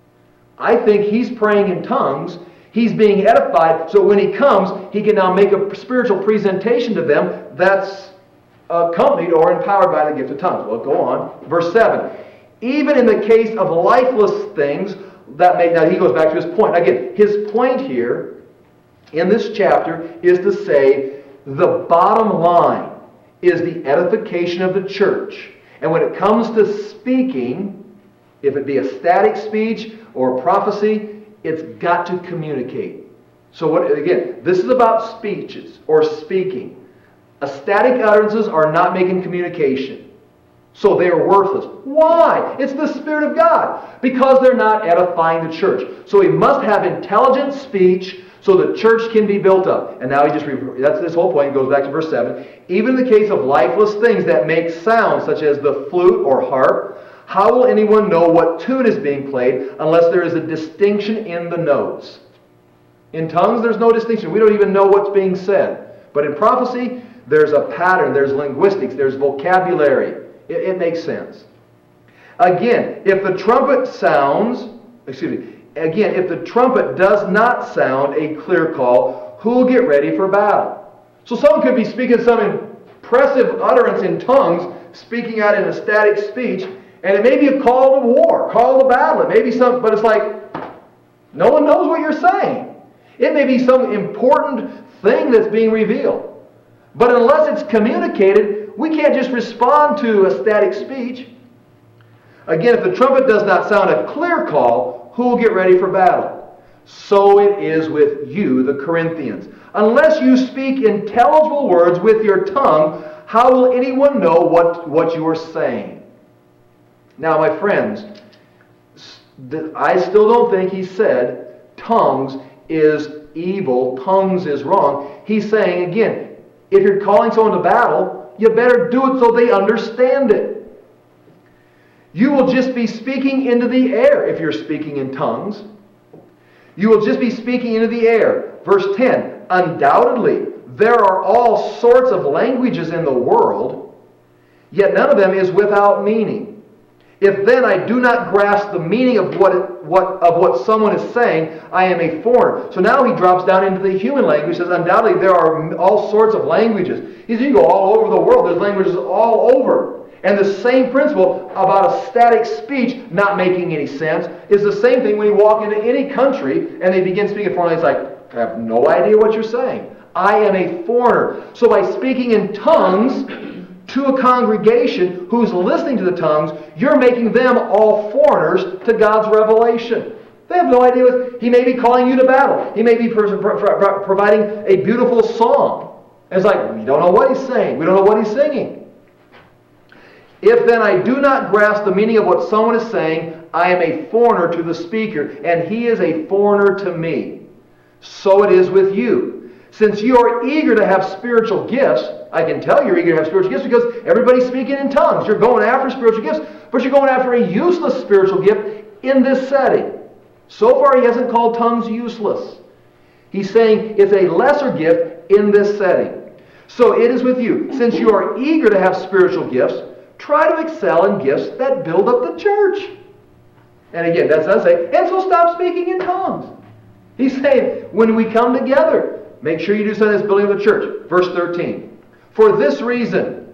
I think he's praying in tongues. He's being edified, so when he comes, he can now make a spiritual presentation to them that's accompanied or empowered by the gift of tongues. Well, go on. Verse seven. Even in the case of lifeless things, that may, now he goes back to his point. Again, his point here in this chapter is to say the bottom line is the edification of the church. And when it comes to speaking, if it be a static speech or prophecy, it's got to communicate. So what, again, this is about speeches or speaking. A static utterances are not making communication. So they are worthless. Why? It's the Spirit of God. Because they're not edifying the church. So we must have intelligent speech so the church can be built up. And now he just, that's this whole point. He goes back to verse seven. Even in the case of lifeless things that make sound, such as the flute or harp, how will anyone know what tune is being played unless there is a distinction in the notes? In tongues, there's no distinction. We don't even know what's being said. But in prophecy, there's a pattern, there's linguistics, there's vocabulary. It, it makes sense. Again, if the trumpet sounds, excuse me, again, if the trumpet does not sound a clear call, who will get ready for battle? So someone could be speaking some impressive utterance in tongues, speaking out in a static speech, and it may be a call to war, call to battle. It may be something, but it's like, no one knows what you're saying. It may be some important thing that's being revealed. But unless it's communicated, we can't just respond to a static speech. Again, if the trumpet does not sound a clear call, who will get ready for battle? So it is with you, the Corinthians. Unless you speak intelligible words with your tongue, how will anyone know what, what you are saying? Now, my friends, I still don't think he said tongues is evil, tongues is wrong. He's saying, again, if you're calling someone to battle, you better do it so they understand it. You will just be speaking into the air if you're speaking in tongues. You will just be speaking into the air. Verse ten, undoubtedly, there are all sorts of languages in the world, yet none of them is without meaning. If then I do not grasp the meaning of what, it, what, of what someone is saying, I am a foreigner. So now he drops down into the human language. He says, undoubtedly, there are all sorts of languages. He says, you go all over the world. There's languages all over. And the same principle about a static speech not making any sense is the same thing when you walk into any country and they begin speaking foreign language. It's like, I have no idea what you're saying. I am a foreigner. So by speaking in tongues to a congregation who's listening to the tongues, you're making them all foreigners to God's revelation. They have no idea what... He may be calling you to battle. He may be pro- pro- pro- providing a beautiful song. And it's like, we don't know what he's saying. We don't know what he's singing. If then I do not grasp the meaning of what someone is saying, I am a foreigner to the speaker, and he is a foreigner to me. So it is with you. Since you are eager to have spiritual gifts, I can tell you're eager to have spiritual gifts because everybody's speaking in tongues. You're going after spiritual gifts, but you're going after a useless spiritual gift in this setting. So far, he hasn't called tongues useless. He's saying it's a lesser gift in this setting. So it is with you. Since you are eager to have spiritual gifts, try to excel in gifts that build up the church. And again, that's not saying, and so stop speaking in tongues. He's saying, when we come together, make sure you do something that's building up the church. Verse thirteen. For this reason,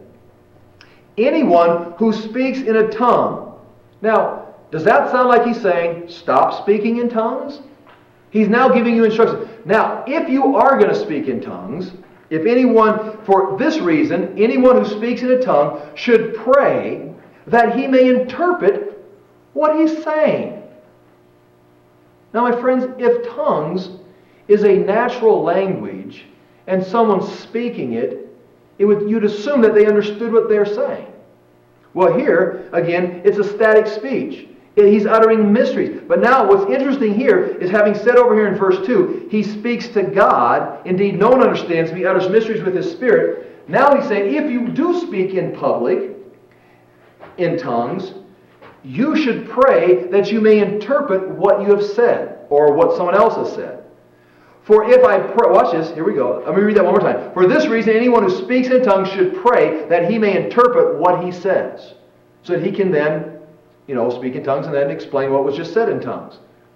anyone who speaks in a tongue. Now, does that sound like he's saying, stop speaking in tongues? He's now giving you instructions. Now, if you are going to speak in tongues, If anyone, for this reason, anyone who speaks in a tongue should pray that he may interpret what he's saying. Now, my friends, if tongues is a natural language and someone's speaking it, it would, you'd assume that they understood what they're saying. Well, here, again, it's a static speech. He's uttering mysteries. But now what's interesting here is, having said over here in verse two, he speaks to God. Indeed, no one understands him. He utters mysteries with his Spirit. Now he's saying, if you do speak in public, in tongues, you should pray that you may interpret what you have said, or what someone else has said. For if I pray, watch this, here we go. Let me read that one more time. For this reason, anyone who speaks in tongues should pray that he may interpret what he says, so that he can then, you know, speak in tongues and then explain what was just said in tongues.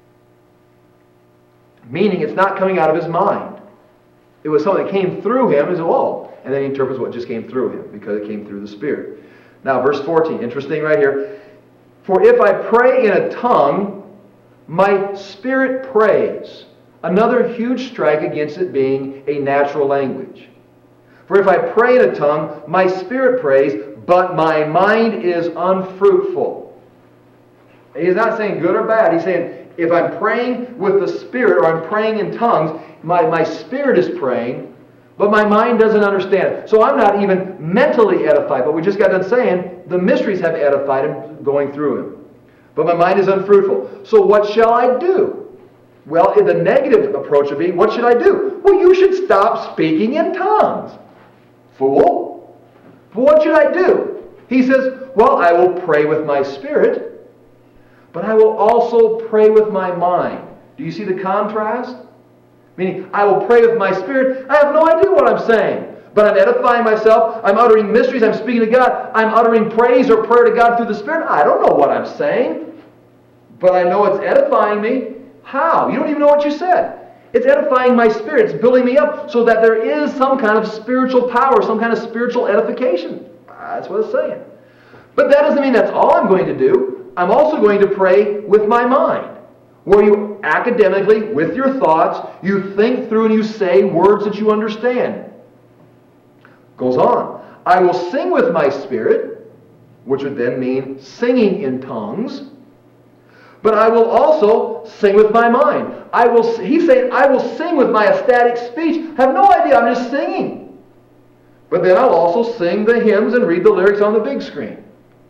Meaning it's not coming out of his mind. It was something that came through him as well. And then he interprets what just came through him, because it came through the Spirit. Now, verse fourteen, interesting right here. For if I pray in a tongue, my spirit prays. Another huge strike against it being a natural language. For if I pray in a tongue, my spirit prays, but my mind is unfruitful. He's not saying good or bad. He's saying, if I'm praying with the Spirit, or I'm praying in tongues, my, my spirit is praying, but my mind doesn't understand it. So I'm not even mentally edified. But we just got done saying, the mysteries have edified him going through him. But my mind is unfruitful. So what shall I do? Well, the negative approach would be, what should I do? Well, you should stop speaking in tongues. Fool. What should I do? He says, well, I will pray with my spirit, but I will also pray with my mind. Do you see the contrast? Meaning, I will pray with my spirit. I have no idea what I'm saying, but I'm edifying myself. I'm uttering mysteries. I'm speaking to God. I'm uttering praise or prayer to God through the Spirit. I don't know what I'm saying, but I know it's edifying me. How? You don't even know what you said. It's edifying my spirit. It's building me up so that there is some kind of spiritual power, some kind of spiritual edification. That's what it's saying. But that doesn't mean that's all I'm going to do. I'm also going to pray with my mind, where you academically, with your thoughts, you think through and you say words that you understand. Goes on. I will sing with my spirit, which would then mean singing in tongues. But I will also sing with my mind. I will. He's saying, I will sing with my ecstatic speech. I have no idea, I'm just singing. But then I'll also sing the hymns and read the lyrics on the big screen.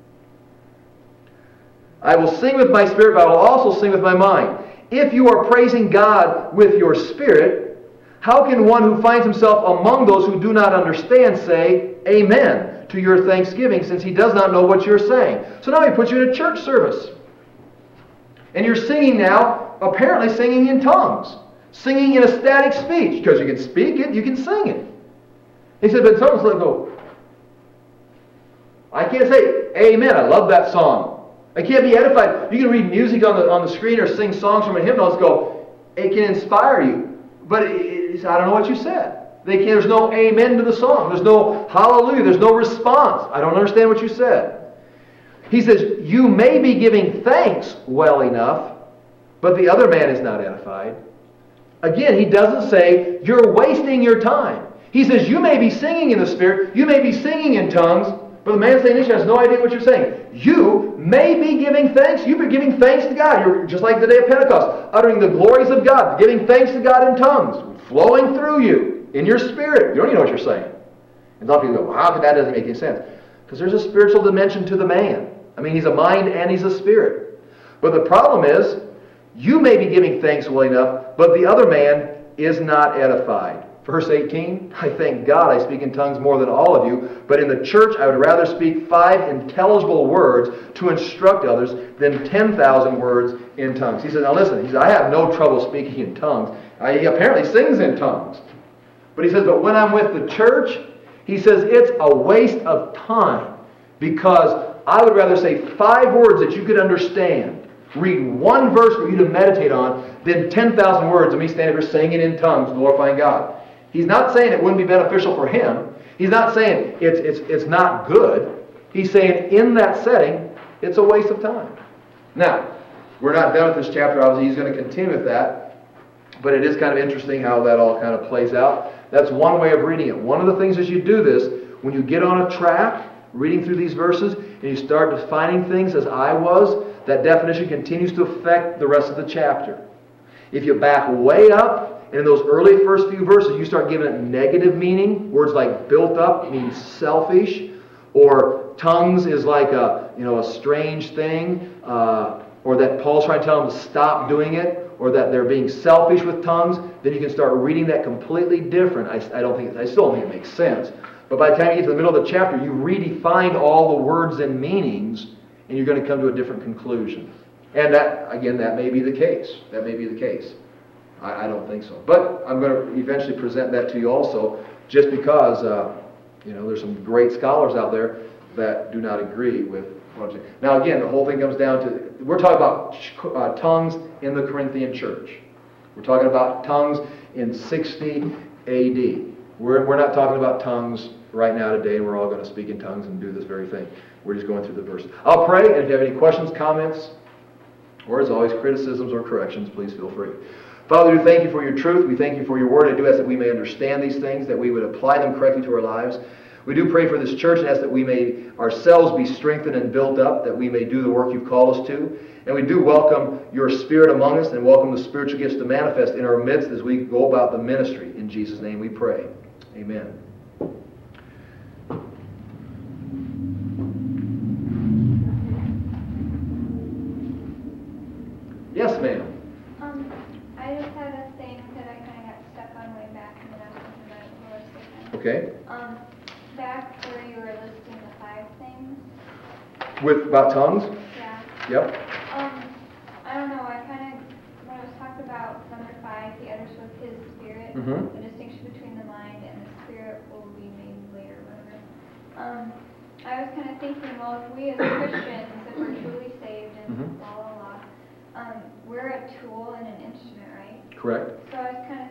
I will sing with my spirit, but I will also sing with my mind. If you are praising God with your spirit, how can one who finds himself among those who do not understand say, Amen, to your thanksgiving, since he does not know what you're saying? So now he puts you in a church service. And you're singing now, apparently singing in tongues. Singing in a static speech. Because you can speak it, you can sing it. He said, but someone's like, go, I can't say, Amen, I love that song. I can't be edified. You can read music on the, on the screen or sing songs from a hymnal. Let's go, it can inspire you. But it, it, I don't know what you said. They can, there's no amen to the song. There's no hallelujah. There's no response. I don't understand what you said. He says, you may be giving thanks well enough, but the other man is not edified. Again, he doesn't say, you're wasting your time. He says, you may be singing in the Spirit, you may be singing in tongues, but the man saying this has no idea what you're saying. You may be giving thanks. You've been giving thanks to God. You're just like the day of Pentecost, uttering the glories of God, giving thanks to God in tongues, flowing through you, in your spirit. You don't even know what you're saying. And some people go, well, how, that doesn't make any sense. Because there's a spiritual dimension to the man. I mean, he's a mind and he's a spirit. But the problem is, you may be giving thanks well enough, but the other man is not edified. Verse eighteen, I thank God I speak in tongues more than all of you, but in the church I would rather speak five intelligible words to instruct others than ten thousand words in tongues. He says, now listen, he says, I have no trouble speaking in tongues. I, he apparently sings in tongues. But he says, but when I'm with the church, he says, it's a waste of time, because I would rather say five words that you could understand, read one verse for you to meditate on, than ten thousand words of me standing there singing in tongues, glorifying God. He's not saying it wouldn't be beneficial for him. He's not saying it's, it's, it's not good. He's saying in that setting, it's a waste of time. Now, we're not done with this chapter. Obviously, he's going to continue with that. But it is kind of interesting how that all kind of plays out. That's one way of reading it. One of the things as you do this, when you get on a track, reading through these verses, and you start defining things as I was, that definition continues to affect the rest of the chapter. If you back way up, and in those early first few verses, you start giving it negative meaning, words like built up means selfish, or tongues is like a, you know, a strange thing, uh, or that Paul's trying to tell them to stop doing it, or that they're being selfish with tongues, then you can start reading that completely different. I, I don't think, I still don't think it makes sense. But by the time you get to the middle of the chapter, you redefine all the words and meanings, and you're going to come to a different conclusion. And that, again, that may be the case. That may be the case. I, I don't think so. But I'm going to eventually present that to you also, just because, uh, you know, there's some great scholars out there that do not agree with what I'm saying. Now, again, the whole thing comes down to, we're talking about uh, tongues in the Corinthian church. We're talking about tongues in sixty A D. We're, we're not talking about tongues right now today, and we're all going to speak in tongues and do this very thing. We're just going through the verses. I'll pray, and if you have any questions, comments, or as always, criticisms or corrections, please feel free. Father, we thank you for your truth. We thank you for your word. I do ask that we may understand these things, that we would apply them correctly to our lives. We do pray for this church and ask that we may ourselves be strengthened and built up, that we may do the work you've called us to. And we do welcome your Spirit among us and welcome the spiritual gifts to manifest in our midst as we go about the ministry. In Jesus' name we pray. Amen. Yes, ma'am. Um, I just had a thing that I kind of got stuck on way back, and then I was thinking about it more second. Okay. Um, back where you were listing the five things. With about tongues? Yeah. Yep. Um, I don't know. I kind of when it was talked about number five, the others with His Spirit, Mm-hmm. the distinction between the mind and the spirit will be made later, whatever. Um, I was kind of thinking, well, if we as Christians, if we're truly saved and Mhm. blah blah blah. Um, we're a tool and an instrument, right? Correct. So I was kind